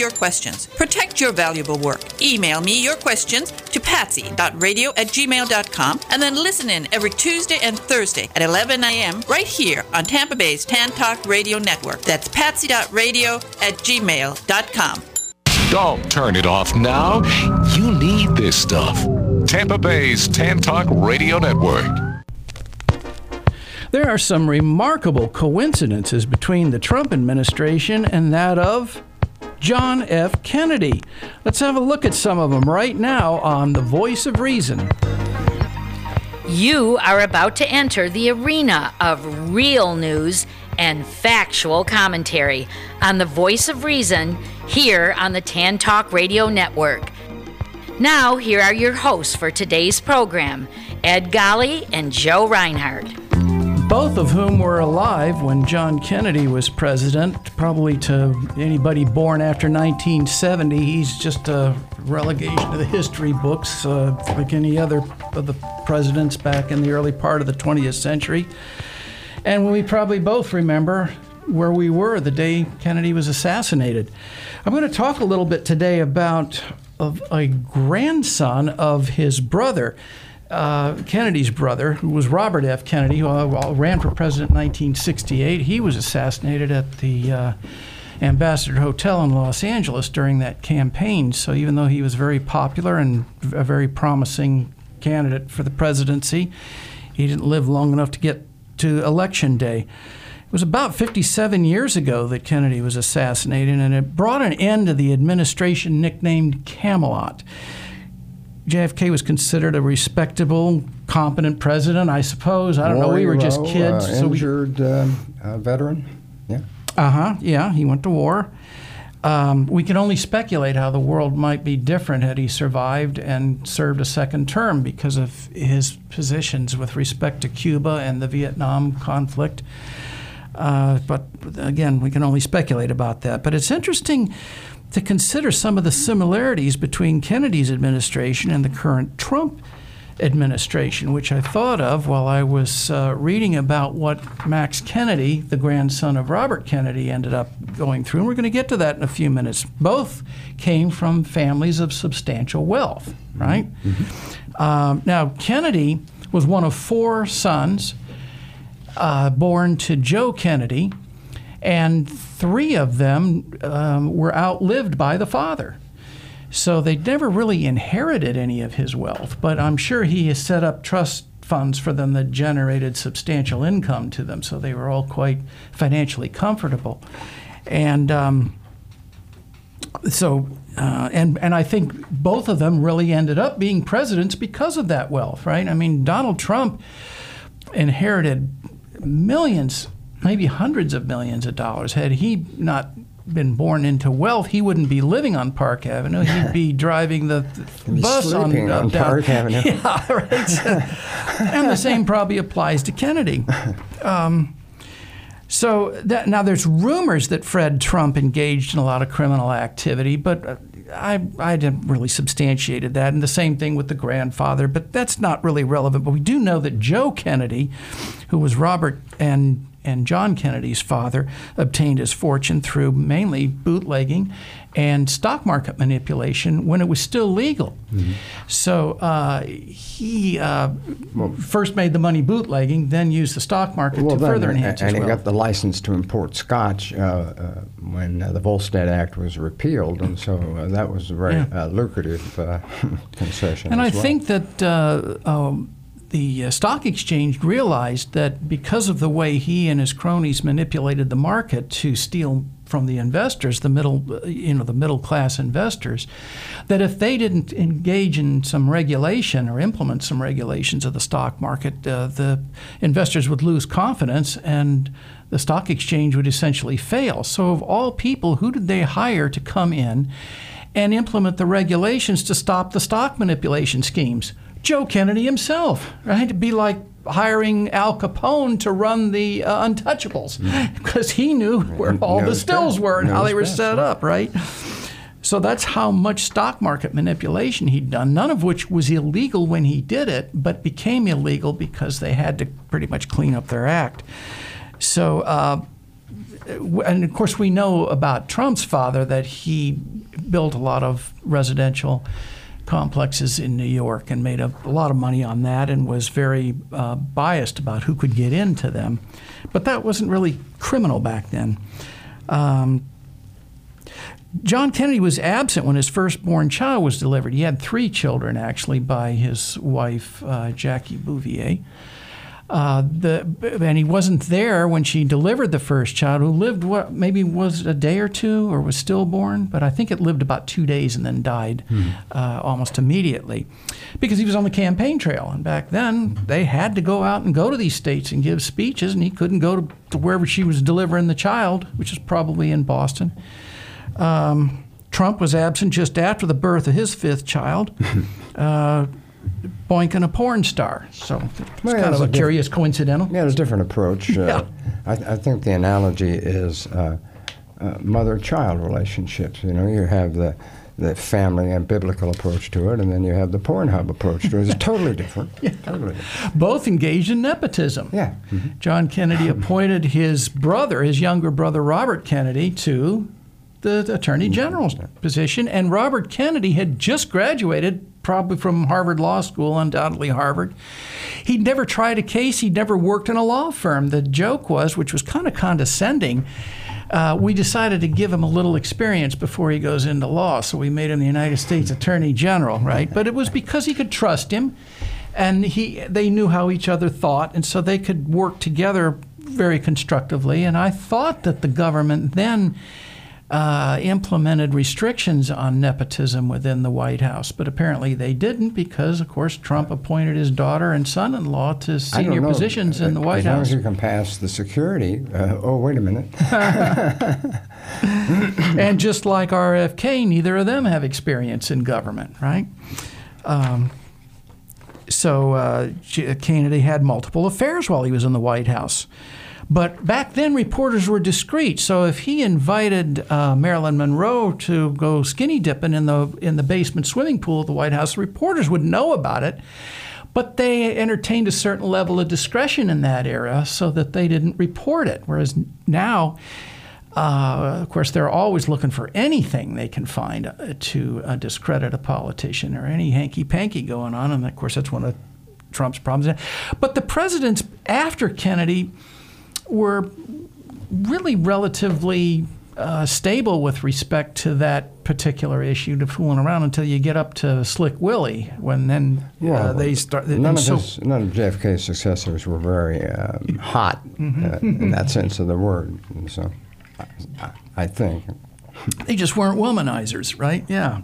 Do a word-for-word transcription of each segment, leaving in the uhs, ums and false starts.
your questions. Protect your valuable work. Email me your questions to patsy dot radio at gmail dot com and then listen in every Tuesday and Thursday at eleven a.m. right here on Tampa Bay's Tan Talk Radio Network. That's patsy dot radio at gmail dot com. Don't turn it off now. You need this stuff. Tampa Bay's Tan Talk Radio Network. There are some remarkable coincidences between the Trump administration and that of John F. Kennedy. Let's have a look at some of them right now on The Voice of Reason. You are about to enter the arena of real news and factual commentary on The Voice of Reason here on the Tan Talk Radio Network. Now, here are your hosts for today's program, Ed Golly and Joe Reinhardt. Both of whom were alive when John Kennedy was president. Probably to anybody born after nineteen seventy, he's just a relegation to the history books, uh, like any other of the presidents back in the early part of the twentieth century. And we probably both remember where we were the day Kennedy was assassinated. I'm going to talk a little bit today about of a grandson of his brother. Uh, Kennedy's brother, who was Robert F. Kennedy, who uh, ran for president in nineteen sixty-eight. He was assassinated at the uh, Ambassador Hotel in Los Angeles during that campaign. So even though he was very popular and a very promising candidate for the presidency, he didn't live long enough to get to Election Day. It was about fifty-seven years ago that Kennedy was assassinated, and it brought an end to the administration nicknamed Camelot. J F K was considered a respectable, competent president, I suppose. I don't War know. We were hero, just kids. Uh, so injured we, uh, uh, veteran. Yeah. Uh-huh. Yeah, he went to war. Um, we can only speculate how the world might be different had he survived and served a second term because of his positions with respect to Cuba and the Vietnam conflict. Uh, but again, we can only speculate about that. But it's interesting to consider some of the similarities between Kennedy's administration and the current Trump administration, which I thought of while I was uh, reading about what Max Kennedy, the grandson of Robert Kennedy, ended up going through. And we're going to get to that in a few minutes. Both came from families of substantial wealth, right? Mm-hmm. Um, now, Kennedy was one of four sons uh, born to Joe Kennedy, and three of them um, were outlived by the father. So they never really inherited any of his wealth, but I'm sure he has set up trust funds for them that generated substantial income to them, so they were all quite financially comfortable. And um, so, uh, and, and I think both of them really ended up being presidents because of that wealth, right? I mean, Donald Trump inherited millions, maybe hundreds of millions of dollars. Had he not been born into wealth, he wouldn't be living on Park Avenue. He'd be driving the, the bus on, on uh, Park Avenue. Yeah, right. So, and the same probably applies to Kennedy. Um, so that, now there's rumors that Fred Trump engaged in a lot of criminal activity, but uh, I, I didn't really substantiated that. And the same thing with the grandfather, but that's not really relevant. But we do know that Joe Kennedy, who was Robert and and John Kennedy's father, obtained his fortune through mainly bootlegging and stock market manipulation when it was still legal. Mm-hmm. So uh, he uh, well, first made the money bootlegging, then used the stock market well, to then, further enhance and his And he wealth. got the license to import scotch uh, uh, when uh, the Volstead Act was repealed, and so uh, that was a very yeah. uh, lucrative uh, concession. And as I well. think that uh, um, the uh, stock exchange realized that because of the way he and his cronies manipulated the market to steal from the investors, the middle, you know, the middle class investors, that if they didn't engage in some regulation or implement some regulations of the stock market, uh, the investors would lose confidence and the stock exchange would essentially fail. So of all people, who did they hire to come in and implement the regulations to stop the stock manipulation schemes? Joe Kennedy himself, right? It'd be like hiring Al Capone to run the uh, Untouchables because he knew where all the stills were and how they were set up, right? So that's how much stock market manipulation he'd done, none of which was illegal when he did it, but became illegal because they had to pretty much clean up their act. So uh, and of course we know about Trump's father that he built a lot of residential complexes in New York and made a, a lot of money on that and was very uh, biased about who could get into them. But that wasn't really criminal back then. Um, John Kennedy was absent when his firstborn child was delivered. He had three children, actually, by his wife, uh, Jackie Bouvier. Uh, the, and he wasn't there when she delivered the first child, who lived, what, maybe was a day or two or was stillborn, but I think it lived about two days and then died hmm. uh, almost immediately because he was on the campaign trail. And back then, they had to go out and go to these states and give speeches, and he couldn't go to, to wherever she was delivering the child, which is probably in Boston. Um, Trump was absent just after the birth of his fifth child. uh, boinking a porn star. So it's well, kind of a, a curious coincidental. Yeah, it's a different approach. Yeah. Uh, I, I think the analogy is uh, uh, mother-child relationships. You know, you have the the family and biblical approach to it, and then you have the Pornhub approach to it. It's totally different. Yeah. Totally different. Both engaged in nepotism. Yeah. Mm-hmm. John Kennedy appointed his brother, his younger brother Robert Kennedy, to the Attorney General's position, and Robert Kennedy had just graduated probably from Harvard Law School, undoubtedly Harvard. He'd never tried a case. He'd never worked in a law firm. The joke was, which was kind of condescending, uh, we decided to give him a little experience before he goes into law, so we made him the United States Attorney General, right? But it was because he could trust him, and he they knew how each other thought, and so they could work together very constructively. And I thought that the government then Uh, implemented restrictions on nepotism within the White House, but apparently they didn't because, of course, Trump appointed his daughter and son-in-law to senior positions in the White as House. As long as you can pass the security. Uh, oh, wait a minute. And just like R F K, neither of them have experience in government, right? Um, so uh, Kennedy had multiple affairs while he was in the White House. But back then, reporters were discreet. So if he invited uh, Marilyn Monroe to go skinny dipping in the in the basement swimming pool of the White House, the reporters would know about it. But they entertained a certain level of discretion in that era so that they didn't report it. Whereas now, uh, of course, they're always looking for anything they can find uh, to uh, discredit a politician or any hanky-panky going on. And, of course, that's one of Trump's problems. But the presidents after Kennedy were really relatively uh, stable with respect to that particular issue, to fooling around until you get up to Slick Willie, when then uh, well, they start. None of, so, his, none of J F K's successors were very um, hot mm-hmm. uh, in that sense of the word. And so, I, I think they just weren't womanizers, right? Yeah.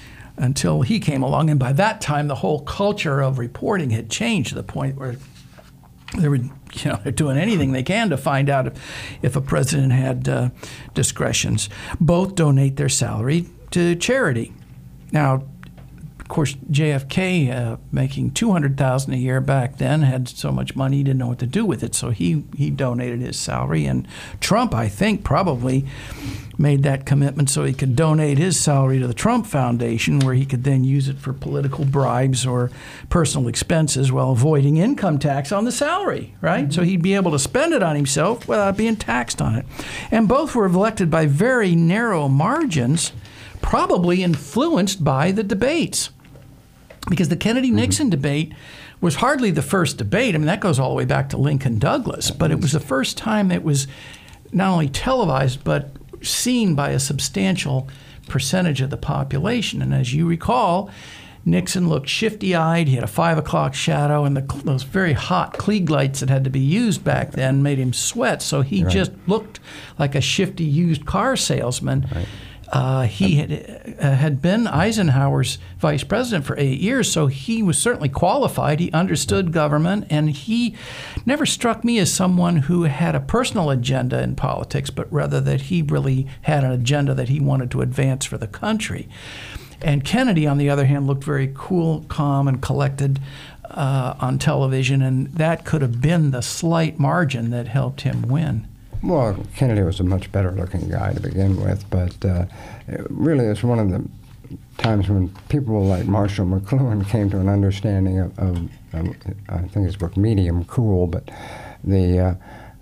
Until he came along, and by that time, the whole culture of reporting had changed to the point where they were, you know, they're doing anything they can to find out if, if a president had uh, discretions. Both donate their salary to charity. Now, of course, J F K, uh, making two hundred thousand dollars a year back then, had so much money he didn't know what to do with it, so he, he donated his salary. And Trump, I think, probably made that commitment so he could donate his salary to the Trump Foundation, where he could then use it for political bribes or personal expenses while avoiding income tax on the salary, right? Mm-hmm. So he'd be able to spend it on himself without being taxed on it. And both were elected by very narrow margins, probably influenced by the debates. Because the Kennedy-Nixon mm-hmm. debate was hardly the first debate. I mean, that goes all the way back to Lincoln-Douglas. But it was the first time it was not only televised, but seen by a substantial percentage of the population. And as you recall, Nixon looked shifty-eyed. He had a five o'clock shadow, and the, those very hot Klieg lights that had to be used back then made him sweat. So he right. just looked like a shifty used car salesman. Right. Uh, he had, uh, had been Eisenhower's vice president for eight years, so he was certainly qualified. He understood government, and he never struck me as someone who had a personal agenda in politics, but rather that he really had an agenda that he wanted to advance for the country. And Kennedy, on the other hand, looked very cool, calm, and collected uh, on television, and that could have been the slight margin that helped him win. Well, Kennedy was a much better-looking guy to begin with, but uh, it really is one of the times when people like Marshall McLuhan came to an understanding of, of, of I think his book Medium Cool, but the uh,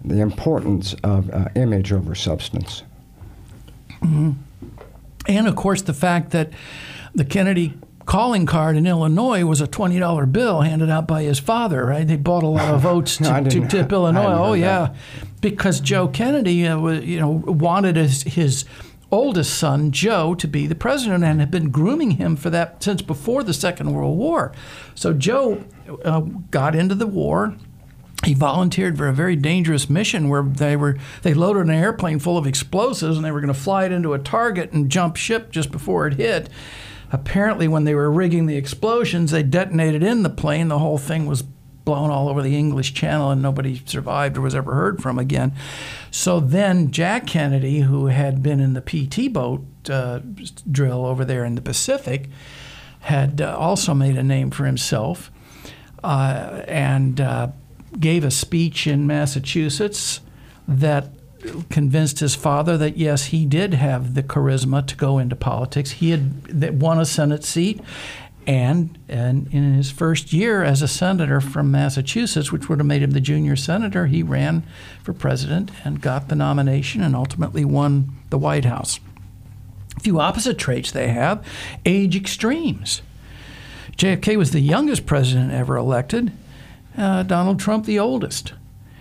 the importance of uh, image over substance. Mm-hmm. And, of course, the fact that the Kennedy calling card in Illinois was a twenty dollar bill handed out by his father, right? They bought a lot of votes to, no, to tip Illinois. Oh, yeah. That. Because Joe Kennedy uh, was, you know, wanted his, his oldest son, Joe, to be the president and had been grooming him for that since before the Second World War. So Joe uh, got into the war. He volunteered for a very dangerous mission where they were they loaded an airplane full of explosives and they were going to fly it into a target and jump ship just before it hit. Apparently, when they were rigging the explosions, they detonated in the plane. The whole thing was blown all over the English Channel, and nobody survived or was ever heard from again. So then Jack Kennedy, who had been in the P T boat uh, drill over there in the Pacific, had uh, also made a name for himself uh, and uh, gave a speech in Massachusetts that convinced his father that, yes, he did have the charisma to go into politics. He had won a Senate seat, and, and in his first year as a senator from Massachusetts, which would have made him the junior senator, he ran for president and got the nomination and ultimately won the White House. A few opposite traits they have: age extremes. J F K was the youngest president ever elected, uh, Donald Trump the oldest.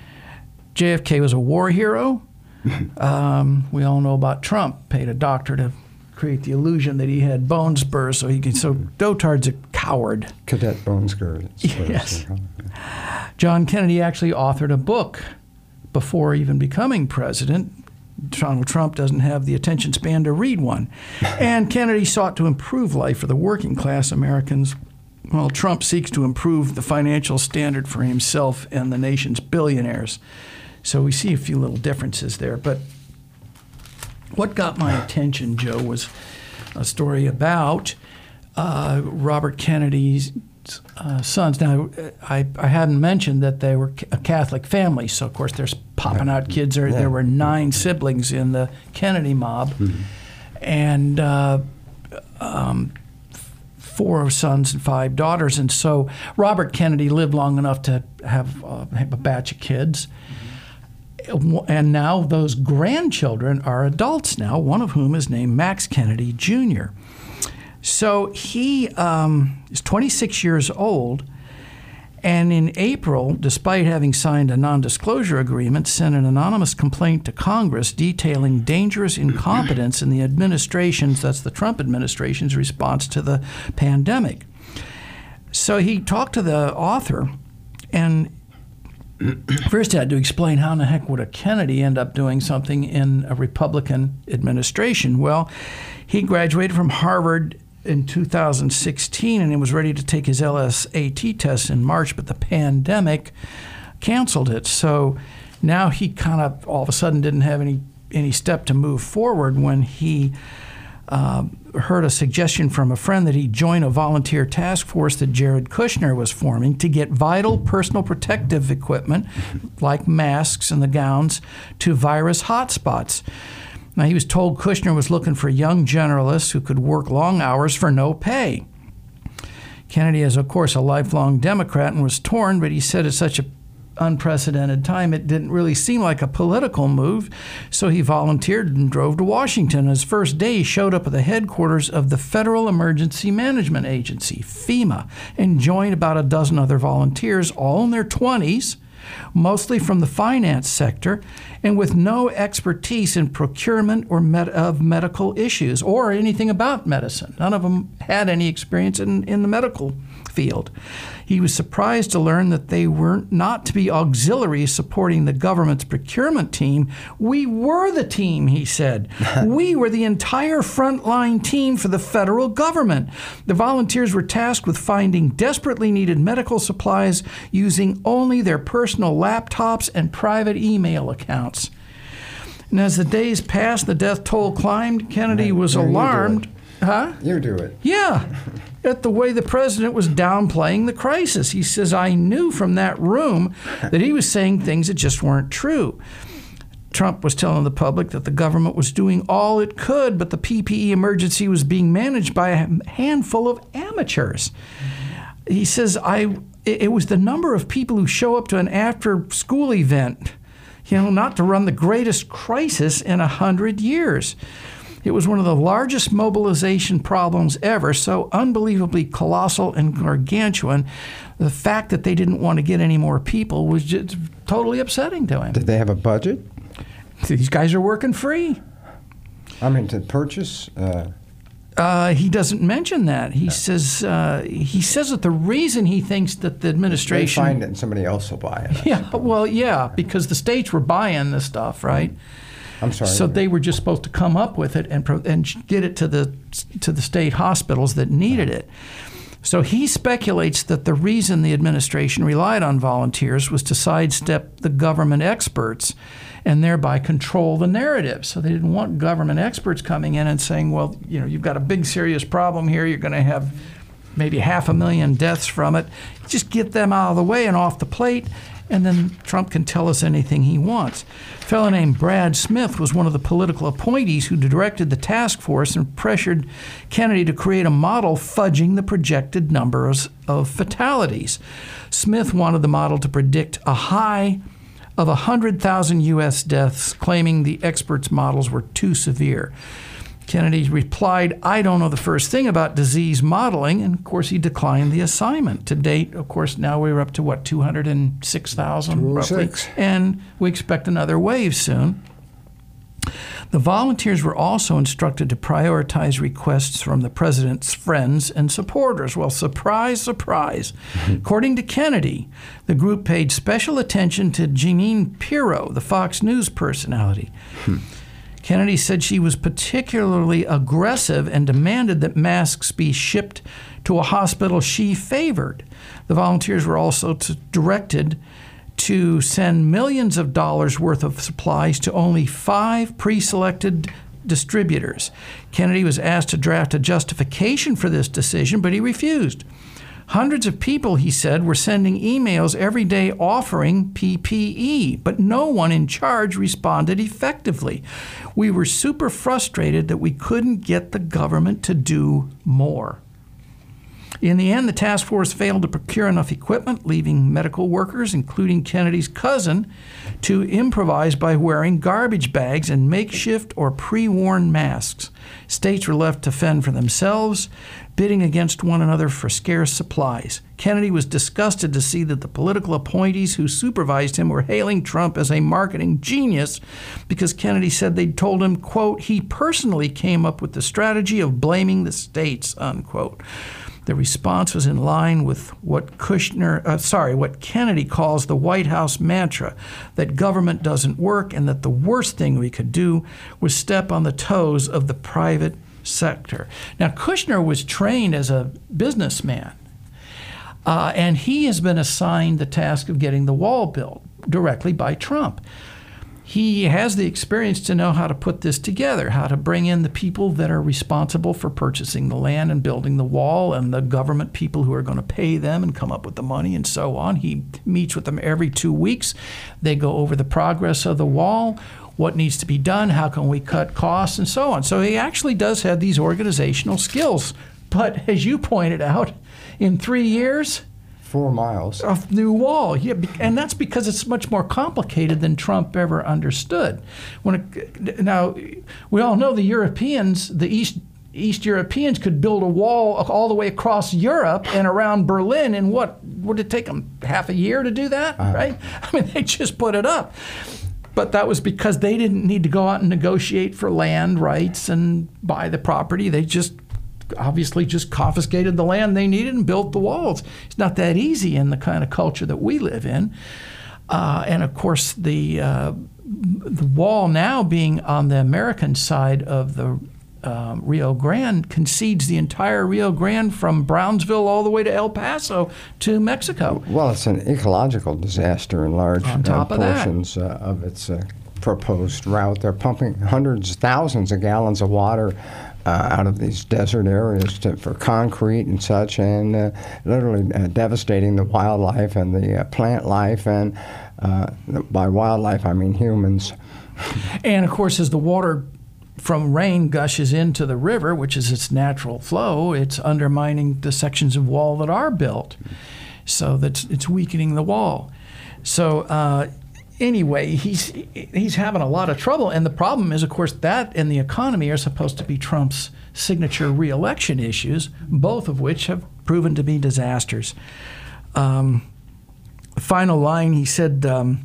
J F K was a war hero. Um, we all know about Trump. Paid a doctor to create the illusion that he had bone spurs so he could. So Dotard's a coward. Cadet bone spurs. Yes. John Kennedy actually authored a book before even becoming president. Donald Trump doesn't have the attention span to read one. And Kennedy sought to improve life for the working class Americans, while Trump seeks to improve the financial standard for himself and the nation's billionaires. So we see a few little differences there. But what got my attention, Joe, was a story about uh, Robert Kennedy's uh, sons. Now, I, I hadn't mentioned that they were a Catholic family, so of course there's popping out kids. There, yeah. there were nine siblings in the Kennedy mob, mm-hmm. and uh, um, four sons and five daughters. And so Robert Kennedy lived long enough to have, uh, have a batch of kids. And now those grandchildren are adults now, one of whom is named Max Kennedy Junior So he um, is twenty-six years old, and in April, despite having signed a non-disclosure agreement, sent an anonymous complaint to Congress detailing dangerous incompetence in the administration's, that's the Trump administration's, response to the pandemic. So he talked to the author and first had to explain how in the heck would a Kennedy end up doing something in a Republican administration. Well, he graduated from Harvard in two thousand sixteen and he was ready to take his L S A T test in March, but the pandemic canceled it. So now he kind of all of a sudden didn't have any, any step to move forward when he uh, heard a suggestion from a friend that he join a volunteer task force that Jared Kushner was forming to get vital personal protective equipment like masks and the gowns to virus hotspots. Now, he was told Kushner was looking for young generalists who could work long hours for no pay. Kennedy is, of course, a lifelong Democrat and was torn, but he said at such an unprecedented time it didn't really seem like a political move, so he volunteered and drove to Washington. His first day, he showed up at the headquarters of the Federal Emergency Management Agency, FEMA, and joined about a dozen other volunteers, all in their twenties, mostly from the finance sector, and with no expertise in procurement or med- of medical issues or anything about medicine. None of them had any experience in, in the medical field. He was surprised to learn that they were not to be auxiliaries supporting the government's procurement team. We were the team, he said. We were the entire frontline team for the federal government. The volunteers were tasked with finding desperately needed medical supplies using only their personal laptops and private email accounts. And as the days passed, the death toll climbed. Kennedy was no, alarmed. You Huh? You do it. Yeah. At the way the president was downplaying the crisis. He says, I knew from that room that he was saying things that just weren't true. Trump was telling the public that the government was doing all it could, but the P P E emergency was being managed by a handful of amateurs. He says, I. it was the number of people who show up to an after-school event you know, not to run the greatest crisis in a hundred years. It was one of the largest mobilization problems ever, so unbelievably colossal and gargantuan. The fact that they didn't want to get any more people was just totally upsetting to him. Did they have a budget? These guys are working free. I mean, to purchase? Uh... Uh, he doesn't mention that. He says uh, he says that the reason he thinks that the administration... They find it and somebody else will buy it. I yeah, suppose. well, yeah, because the states were buying this stuff, right? I'm sorry. So they were just supposed to come up with it and pro- and get it to the to the state hospitals that needed it. So he speculates that the reason the administration relied on volunteers was to sidestep the government experts and thereby control the narrative. So they didn't want government experts coming in and saying, well, you know, you've got a big serious problem here. You're going to have maybe half a million deaths from it. Just get them out of the way and off the plate, and then Trump can tell us anything he wants. A fellow named Brad Smith was one of the political appointees who directed the task force and pressured Kennedy to create a model fudging the projected numbers of fatalities. Smith wanted the model to predict a high of one hundred thousand U S deaths, claiming the experts' models were too severe. Kennedy replied, I don't know the first thing about disease modeling, and of course he declined the assignment. To date, of course, now we're up to, what, two hundred six thousand roughly, and we expect another wave soon. The volunteers were also instructed to prioritize requests from the president's friends and supporters. Well, surprise, surprise. According to Kennedy, the group paid special attention to Jeanine Pirro, the Fox News personality. Hmm. Kennedy said she was particularly aggressive and demanded that masks be shipped to a hospital she favored. The volunteers were also to, directed to send millions of dollars worth of supplies to only five pre-selected distributors. Kennedy was asked to draft a justification for this decision, but he refused. Hundreds of people, he said, were sending emails every day offering P P E, but no one in charge responded effectively. We were super frustrated that we couldn't get the government to do more. In the end, the task force failed to procure enough equipment, leaving medical workers, including Kennedy's cousin, to improvise by wearing garbage bags and makeshift or pre-worn masks. States were left to fend for themselves, bidding against one another for scarce supplies. Kennedy was disgusted to see that the political appointees who supervised him were hailing Trump as a marketing genius because Kennedy said they'd told him, quote, he personally came up with the strategy of blaming the states, unquote. The response was in line with what Kushner, uh, sorry, what Kennedy calls the White House mantra, that government doesn't work and that the worst thing we could do was step on the toes of the private sector. Now, Kushner was trained as a businessman, uh, and he has been assigned the task of getting the wall built directly by Trump. He has the experience to know how to put this together, how to bring in the people that are responsible for purchasing the land and building the wall and the government people who are going to pay them and come up with the money and so on. He meets with them every two weeks. They go over the progress of the wall, what needs to be done, how can we cut costs, and so on. So he actually does have these organizational skills. But as you pointed out, in three years... Four miles. Of new wall, yeah, and that's because it's much more complicated than Trump ever understood. When it, now, we all know the Europeans, the East East Europeans could build a wall all the way across Europe and around Berlin in what, would it take them half a year to do that, uh-huh. right? I mean, they just put it up. But that was because they didn't need to go out and negotiate for land rights and buy the property. They just obviously just confiscated the land they needed and built the walls. It's not that easy in the kind of culture that we live in. Uh, and of course, the uh, the wall now being on the American side of the uh, Rio Grande concedes the entire Rio Grande from Brownsville all the way to El Paso to Mexico. Well, it's an ecological disaster in large on top uh, of portions uh, of its uh, proposed route. They're pumping hundreds, thousands of gallons of water Uh, out of these desert areas to, for concrete and such, and uh, literally uh, devastating the wildlife and the uh, plant life, and uh, by wildlife I mean humans. And of course, as the water from rain gushes into the river, which is its natural flow, it's undermining the sections of wall that are built, so that's it's weakening the wall. So uh, anyway, he's he's having a lot of trouble. And the problem is, of course, that and the economy are supposed to be Trump's signature re-election issues, both of which have proven to be disasters. Um, final line, he said, um,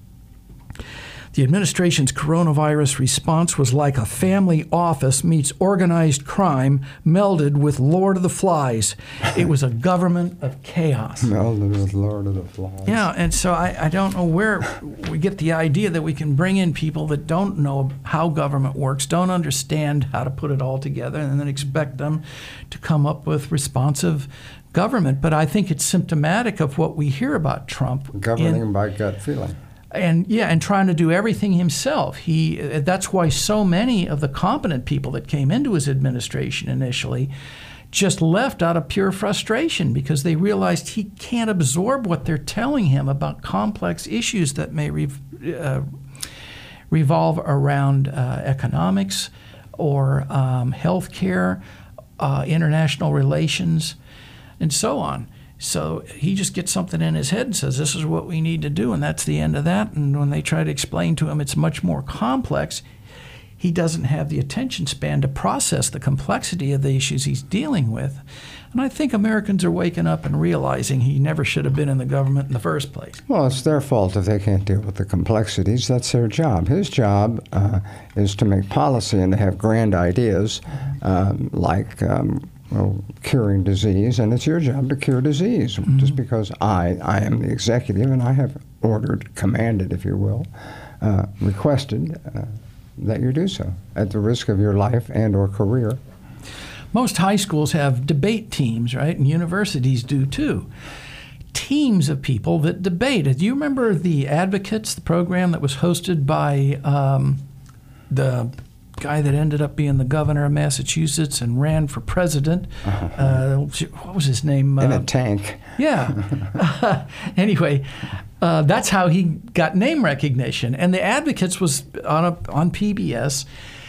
the administration's coronavirus response was like a family office meets organized crime melded with Lord of the Flies. It was a government of chaos. Melded with Lord of the Flies. Yeah, and so I, I don't know where we get the idea that we can bring in people that don't know how government works, don't understand how to put it all together, and then expect them to come up with responsive government. But I think it's symptomatic of what we hear about Trump. Governing in, by gut feeling. And yeah, and trying to do everything himself. He that's why so many of the competent people that came into his administration initially just left out of pure frustration because they realized he can't absorb what they're telling him about complex issues that may re, uh, revolve around uh, economics or um, health care, uh, international relations, and so on. So he just gets something in his head and says, this is what we need to do, and that's the end of that. And when they try to explain to him it's much more complex, he doesn't have the attention span to process the complexity of the issues he's dealing with. And I think Americans are waking up and realizing he never should have been in the government in the first place. Well, it's their fault if they can't deal with the complexities. That's their job. His job uh, is to make policy and to have grand ideas um, like um, well, curing disease, and it's your job to cure disease. Mm-hmm. Just because I, I am the executive and I have ordered, commanded, if you will, uh, requested uh, that you do so at the risk of your life and or career. Most high schools have debate teams, right? And universities do too. Teams of people that debate. Do you remember the Advocates, the program that was hosted by um, the guy that ended up being the governor of Massachusetts and ran for president? Uh-huh. Uh, what was his name? In uh, a tank. Yeah. Anyway, uh, that's how he got name recognition. And the Advocates was on a, on P B S,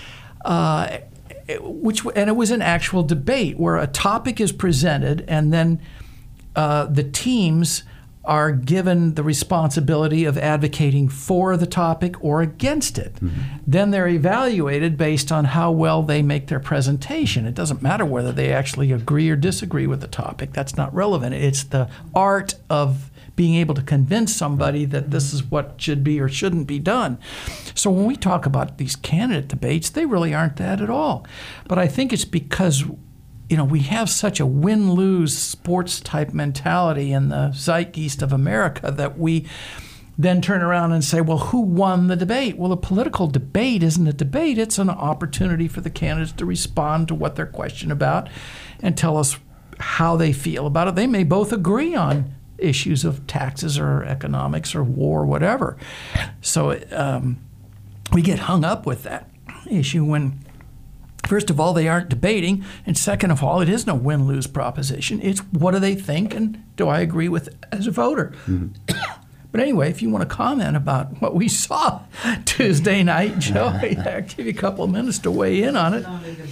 uh, which and it was an actual debate where a topic is presented and then uh, the teams are given the responsibility of advocating for the topic or against it. Mm-hmm. Then they're evaluated based on how well they make their presentation. It doesn't matter whether they actually agree or disagree with the topic. That's not relevant. It's the art of being able to convince somebody that this is what should be or shouldn't be done. So when we talk about these candidate debates, they really aren't that at all. But I think it's because you know, we have such a win-lose sports-type mentality in the zeitgeist of America that we then turn around and say, well, who won the debate? Well, a political debate isn't a debate. It's an opportunity for the candidates to respond to what they're questioned about and tell us how they feel about it. They may both agree on issues of taxes or economics or war or whatever. So um, we get hung up with that issue when, first of all, they aren't debating, and second of all, it is no win-lose proposition. It's what do they think, and do I agree with it as a voter? Mm-hmm. But anyway, if you want to comment about what we saw Tuesday night, Joe, I'll give you a couple of minutes to weigh in on it.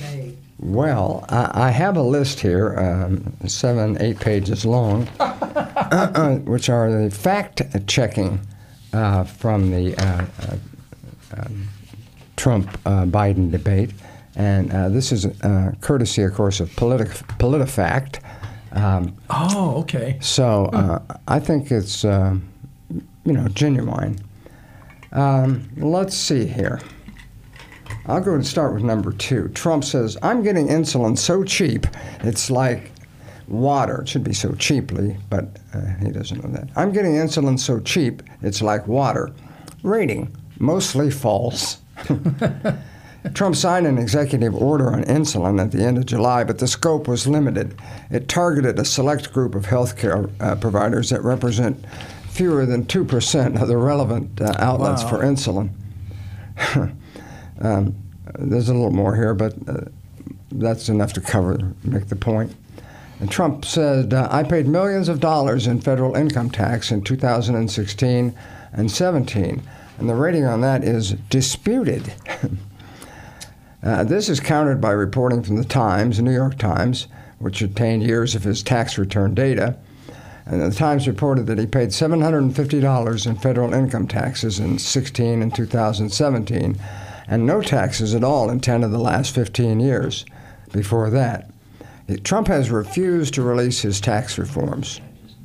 Well, I, I have a list here, um, seven, eight pages long, uh, uh, which are the fact-checking uh, from the uh, uh, um, Trump-Biden uh, debate. And uh, this is uh, courtesy, of course, of Politic- PolitiFact. Um, oh, okay. So uh, I think it's, uh, you know, genuine. Um, let's see here. I'll go and start with number two. Trump says, I'm getting insulin so cheap, it's like water. It should be so cheaply, but uh, he doesn't know that. I'm getting insulin so cheap, it's like water. Rating, mostly false. Trump signed an executive order on insulin at the end of July, but the scope was limited. It targeted a select group of healthcare uh, providers that represent fewer than two percent of the relevant uh, outlets wow. for insulin. um, there's a little more here, but uh, that's enough to cover, make the point. And Trump said, uh, I paid millions of dollars in federal income tax in two thousand sixteen and seventeen, and the rating on that is disputed. Uh, this is countered by reporting from the Times, the New York Times, which obtained years of his tax return data. And the Times reported that he paid seven hundred fifty dollars in federal income taxes in sixteen and two thousand seventeen, and no taxes at all in ten of the last fifteen years before that. Trump has refused to release his tax reforms,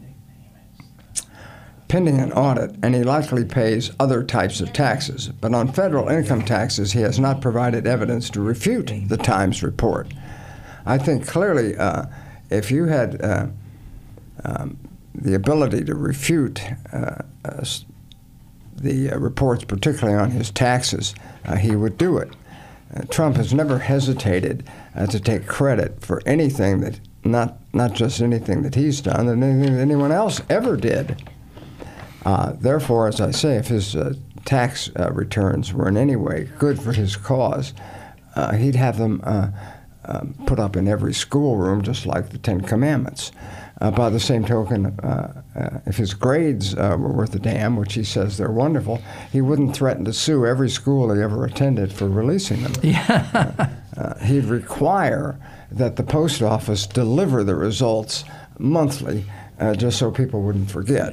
pending an audit, and he likely pays other types of taxes. But on federal income taxes, he has not provided evidence to refute the Times report. I think clearly uh, if you had uh, um, the ability to refute uh, uh, the uh, reports, particularly on his taxes, uh, he would do it. Uh, Trump has never hesitated uh, to take credit for anything that, not, not just anything that he's done, and anything that anyone else ever did. Uh, therefore, as I say, if his uh, tax uh, returns were in any way good for his cause, uh, he'd have them uh, uh, put up in every schoolroom, just like the Ten Commandments. Uh, by the same token, uh, uh, if his grades uh, were worth a damn, which he says they're wonderful, he wouldn't threaten to sue every school he ever attended for releasing them. Yeah. uh, uh, he'd require that the post office deliver the results monthly, Uh, just so people wouldn't forget.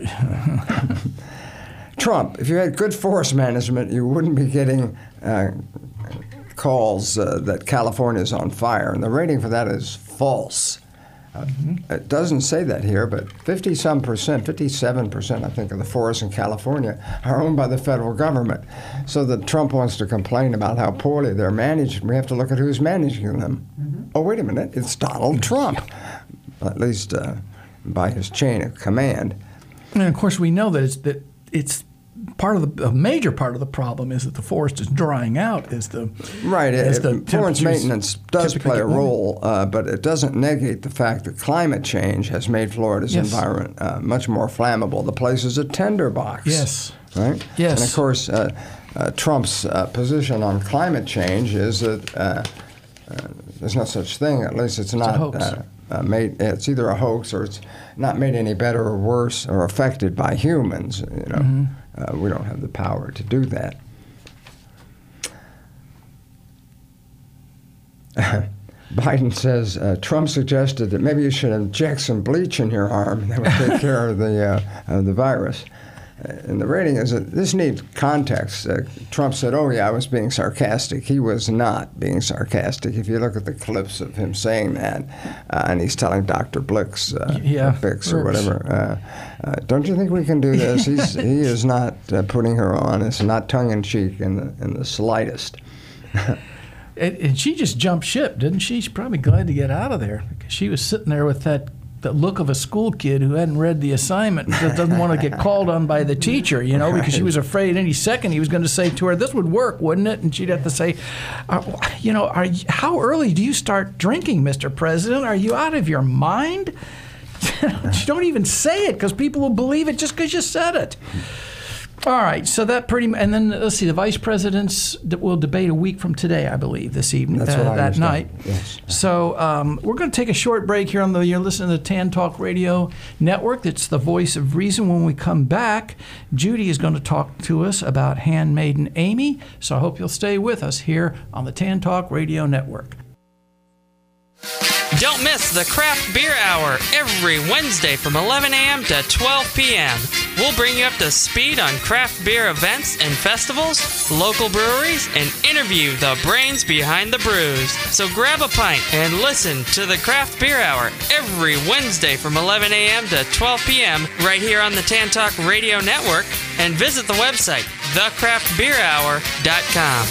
Trump, if you had good forest management, you wouldn't be getting uh, calls uh, that California is on fire, and the rating for that is false. Uh, mm-hmm. It doesn't say that here, but fifty-some percent, fifty-seven percent, I think, of the forests in California are owned by the federal government. So that Trump wants to complain about how poorly they're managed, we have to look at who's managing them. Mm-hmm. Oh, wait a minute, it's Donald Trump, at least uh, by his chain of command. And of course, we know that it's that it's part of the a major part of the problem is that the forest is drying out. Is the right? As it, the forest maintenance does play a warmer. role, uh, but it doesn't negate the fact that climate change has made Florida's Yes. environment uh, much more flammable. The place is a tinderbox. Yes. Right. Yes. And of course, uh, uh, Trump's uh, position on climate change is that uh, uh, there's no such thing. At least it's not. a hoax. Uh, Uh, made, it's either a hoax or it's not made any better or worse or affected by humans. You know, mm-hmm. uh, we don't have the power to do that. Biden says uh, Trump suggested that maybe you should inject some bleach in your arm, and that would take care of the uh, of the virus. And the rating is that this needs context. Uh, Trump said, oh, yeah, I was being sarcastic. He was not being sarcastic. If you look at the clips of him saying that, uh, and he's telling Doctor Blix, uh, yeah, Bix or whatever, uh, uh, don't you think we can do this? He's, he is not uh, putting her on. It's not tongue-in-cheek in the, in the slightest. and, and she just jumped ship, didn't she? She's probably glad to get out of there because she was sitting there with that the look of a school kid who hadn't read the assignment and doesn't want to get called on by the teacher, you know, because she was afraid any second he was going to say to her, this would work, wouldn't it? And she'd have to say, uh, you know, are you, how early do you start drinking, Mister President? Are you out of your mind? You don't even say it because people will believe it just because you said it. All right, so that pretty much, and then let's see, the vice presidents will debate a week from today, I believe, this evening, That's what uh, I that understand. night. Yes. So um, we're going to take a short break here on the, you're listening to the Tan Talk Radio Network. It's the voice of reason. When we come back, Judy is going to talk to us about Handmaiden Amy. So I hope you'll stay with us here on the Tan Talk Radio Network. Don't miss the Craft Beer Hour every Wednesday from eleven a.m. to twelve p.m. We'll bring you up to speed on craft beer events and festivals, local breweries, and interview the brains behind the brews. So grab a pint and listen to the Craft Beer Hour every Wednesday from eleven a.m. to twelve p.m. right here on the Tan Talk Radio Network, and visit the website the craft beer hour dot com.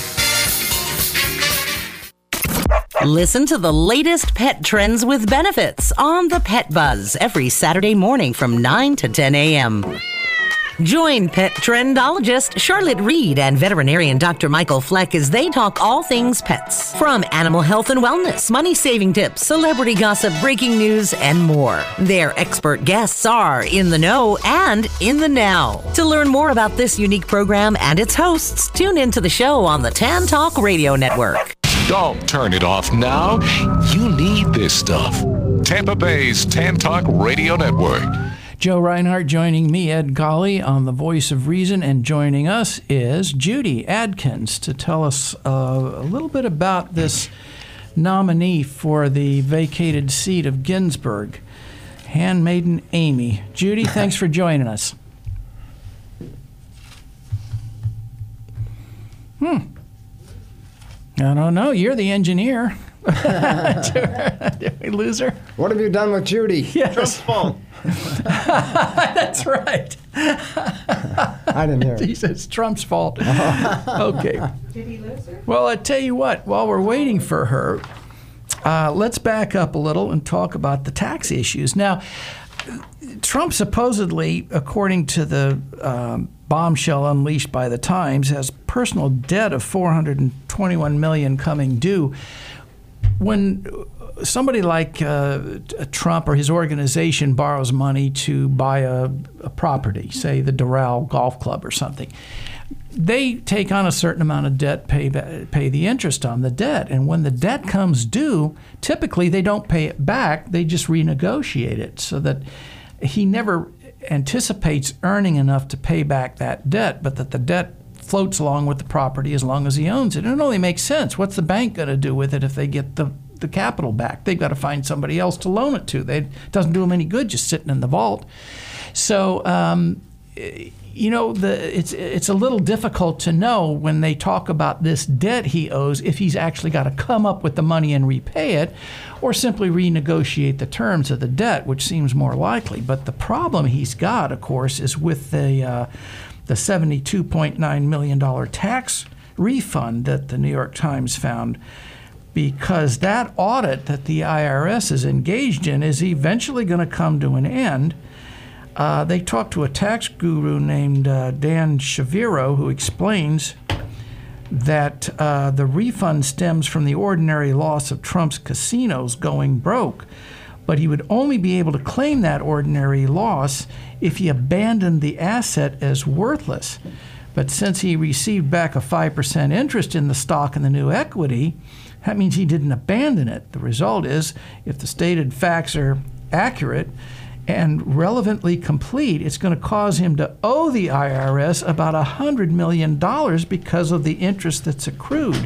Listen to the latest pet trends with benefits on the Pet Buzz every Saturday morning from nine to ten a.m. Join pet trendologist Charlotte Reed and veterinarian Doctor Michael Fleck as they talk all things pets. From animal health and wellness, money-saving tips, celebrity gossip, breaking news, and more. Their expert guests are in the know and in the now. To learn more about this unique program and its hosts, tune into the show on the Tan Talk Radio Network. Don't turn it off now. You need this stuff. Tampa Bay's Tan Talk Radio Network. Joe Reinhardt joining me, Ed Colley, on the Voice of Reason, and joining us is Judy Adkins to tell us uh, a little bit about this nominee for the vacated seat of Ginsburg. Handmaiden Amy. Judy, thanks for joining us. Hmm. I don't know. You're the engineer. Did we lose her? What have you done with Judy? Yes. Trump's fault. That's right. I didn't hear it. He says Trump's fault. Okay. Did he lose her? Well, I tell you what, while we're waiting for her, uh, let's back up a little and talk about the tax issues. Now, Trump supposedly, according to the um, bombshell unleashed by the Times, has personal debt of four hundred twenty-one million dollars coming due. When somebody like uh, Trump or his organization borrows money to buy a, a property, say the Doral Golf Club or something, they take on a certain amount of debt, pay pay the interest on the debt. And when the debt comes due, typically they don't pay it back. They just renegotiate it so that he never anticipates earning enough to pay back that debt, but that the debt floats along with the property as long as he owns it. And it only makes sense. What's the bank going to do with it if they get the, the capital back? They've got to find somebody else to loan it to. They, it doesn't do them any good just sitting in the vault. So, um, you know, the, it's it's a little difficult to know when they talk about this debt he owes if he's actually got to come up with the money and repay it or simply renegotiate the terms of the debt, which seems more likely. But the problem he's got, of course, is with the uh, the seventy-two point nine million dollars tax refund that the New York Times found, because that audit that the I R S is engaged in is eventually going to come to an end. Uh, they talked to a tax guru named uh, Dan Shaviro, who explains that uh, the refund stems from the ordinary loss of Trump's casinos going broke, but he would only be able to claim that ordinary loss if he abandoned the asset as worthless. But since he received back a five percent interest in the stock and the new equity, that means he didn't abandon it. The result is, if the stated facts are accurate and relevantly complete, it's going to cause him to owe the I R S about one hundred million dollars because of the interest that's accrued.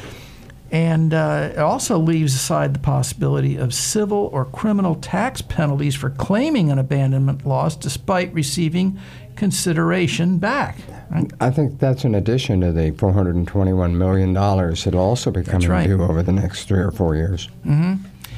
And uh, it also leaves aside the possibility of civil or criminal tax penalties for claiming an abandonment loss despite receiving consideration back. Right? I think that's in addition to the four hundred twenty-one million dollars that'll also be coming right. due over the next three or four years. Mm-hmm.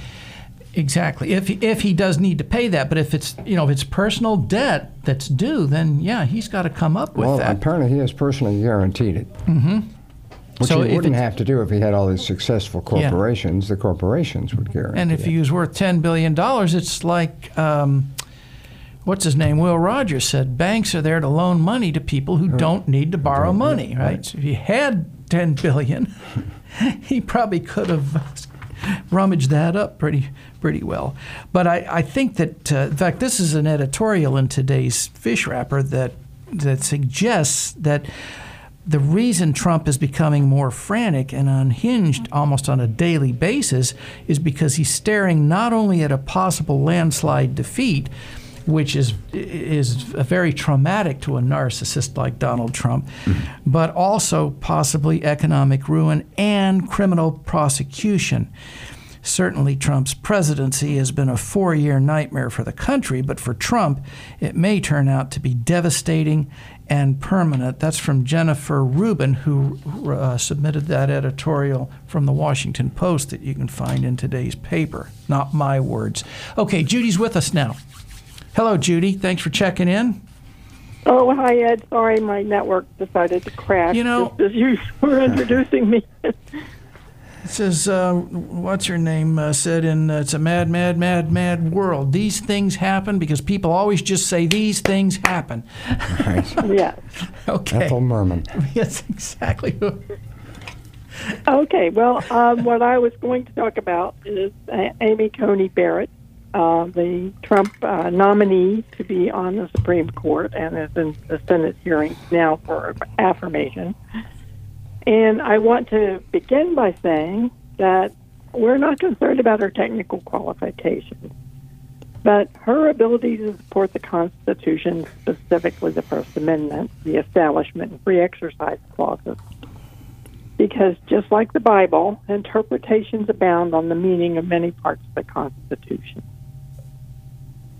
Exactly. If he, if he does need to pay that, but if it's you know if it's personal debt that's due, then yeah, he's got to come up with well, that. apparently he has personally guaranteed it. Mm-hmm. Which So he if wouldn't it's- have to do if he had all these successful corporations. The corporations would guarantee And if it. he was worth ten billion dollars, it's like, um, what's his name? Will Rogers said, banks are there to loan money to people who don't need to borrow money, right? right. So if he had ten billion dollars, he probably could have rummaged that up pretty pretty well. But I, I think that, uh, in fact, this is an editorial in today's Fish Wrapper that that suggests that the reason Trump is becoming more frantic and unhinged almost on a daily basis is because he's staring not only at a possible landslide defeat, which is is very traumatic to a narcissist like Donald Trump, mm-hmm. but also possibly economic ruin and criminal prosecution. Certainly, Trump's presidency has been a four-year nightmare for the country, but for Trump, it may turn out to be devastating and permanent. That's from Jennifer Rubin, who uh, submitted that editorial from the Washington Post that you can find in today's paper. Not my words. Okay, Judy's with us now. Hello, Judy. Thanks for checking in. Oh, hi, Ed. Sorry, my network decided to crash. You know, just as you were introducing me. It says, uh, what's her name uh, said in, uh, it's a mad, mad, mad, mad world. These things happen because people always just say these things happen. Right. Yes. Okay. Ethel Merman. Yes, exactly. Okay, well, um, what I was going to talk about is uh, Amy Coney Barrett, uh, the Trump uh, nominee to be on the Supreme Court and is in the Senate hearing now for affirmation. And I want to begin by saying that we're not concerned about her technical qualifications, but her ability to support the Constitution, specifically the First Amendment, the Establishment and Free Exercise Clauses. Because just like the Bible, interpretations abound on the meaning of many parts of the Constitution.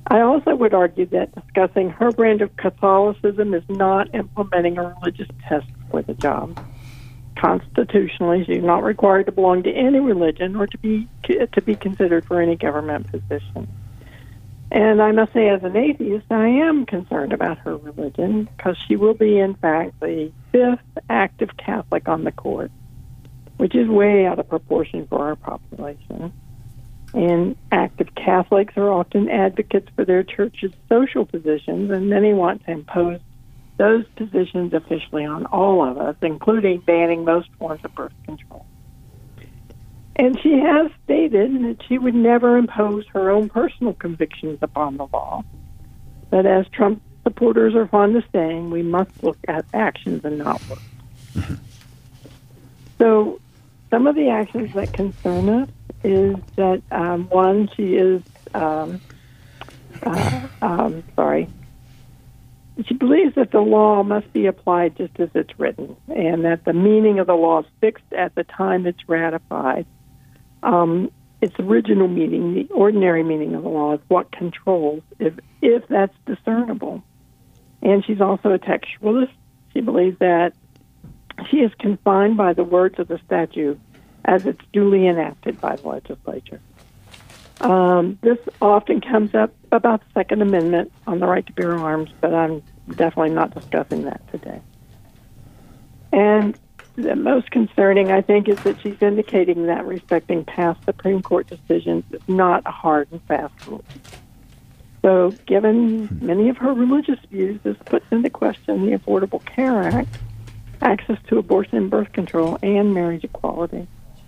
I also would argue that discussing her brand of Catholicism is not implementing a religious test for the job. Constitutionally, she's not required to belong to any religion or to be to be considered for any government position. And I must say, as an atheist, I am concerned about her religion because she will be, in fact, the fifth active Catholic on the court, which is way out of proportion for our population. And active Catholics are often advocates for their church's social positions, and many want to impose those positions officially on all of us, including banning most forms of birth control. And she has stated that she would never impose her own personal convictions upon the law. But as Trump supporters are fond of saying, we must look at actions and not words. Mm-hmm. So some of the actions that concern us is that, um, one, she is, um, uh, um, sorry, she believes that the law must be applied just as it's written, and that the meaning of the law is fixed at the time it's ratified. Um, its original meaning, the ordinary meaning of the law, is what controls, if if that's discernible. And she's also a textualist. She believes that she is confined by the words of the statute as it's duly enacted by the legislature. Um, this often comes up about the Second Amendment on the right to bear arms, but I'm definitely not discussing that today. And the most concerning, I think, is that she's indicating that respecting past Supreme Court decisions is not a hard and fast rule. So, given many of her religious views, this puts into question the Affordable Care Act, access to abortion and birth control, and marriage equality.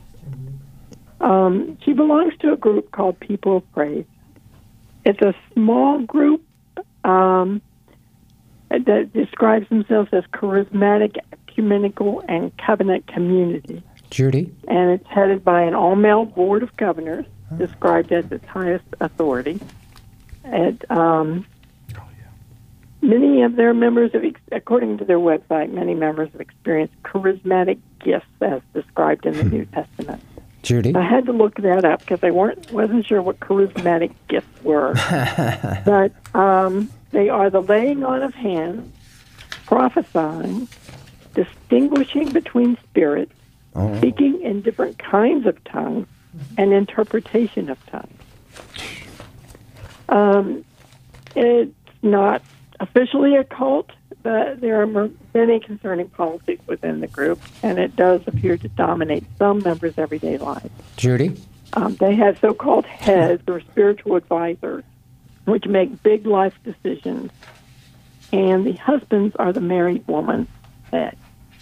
Um, she belongs to a group called People of Praise. It's a small group um, that describes themselves as charismatic, ecumenical, and covenant community. Judy? And it's headed by an all-male board of governors, described as its highest authority. And, um, many of their members, have, according to their website, many members have experienced charismatic gifts as described in the New Testament. Judy? I had to look that up because I weren't wasn't sure what charismatic gifts were. But um, they are the laying on of hands, prophesying, distinguishing between spirits, oh. speaking in different kinds of tongues, and interpretation of tongues. Um, it's not officially a cult, but there are many concerning policies within the group, and it does appear to dominate some members' everyday lives. Judy? Um, they have so-called heads or spiritual advisors, which make big life decisions, and the husbands are the married woman's head.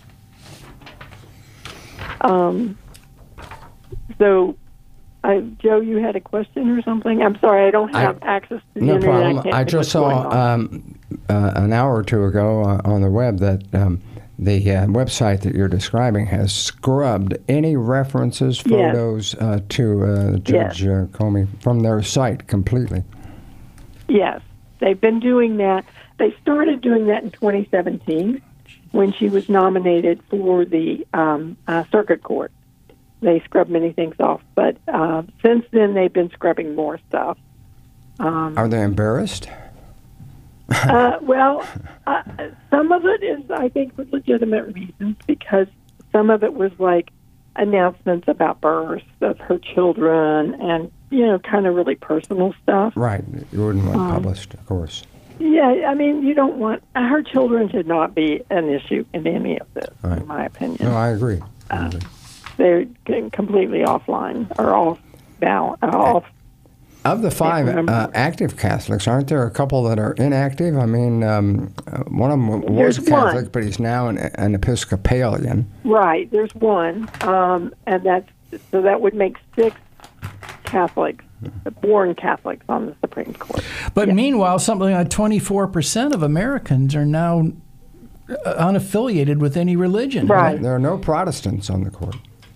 Um, so, I, Joe, you had a question or something? I'm sorry, I don't have I, access to the no internet. problem. I, can't I just saw um, uh, an hour or two ago uh, on the web that um, the uh, website that you're describing has scrubbed any references, photos yes. uh, to uh, Judge yes. uh, Comey from their site completely. Yes, they've been doing that. They started doing that in twenty seventeen when she was nominated for the um, uh, circuit court. They scrubbed many things off, but uh, since then they've been scrubbing more stuff. Um, Are they embarrassed? uh, well, uh, some of it is, I think, for legitimate reasons, because some of it was like announcements about births of her children and, you know, kind of really personal stuff. Right. You wouldn't want um, published, of course. Yeah, I mean, you don't want, her children should not be an issue in any of this, right. in my opinion. No, I agree. I uh, agree. They're getting completely offline or off balance. Off. Of the five uh, active Catholics, aren't there a couple that are inactive? I mean, um, uh, one of them was There's Catholic, one. but he's now an, an Episcopalian. Right. There's one, um, and that's so that would make six Catholics, born Catholics, on the Supreme Court. But yeah. meanwhile, something like twenty-four percent of Americans are now unaffiliated with any religion. Right. There are no Protestants on the court.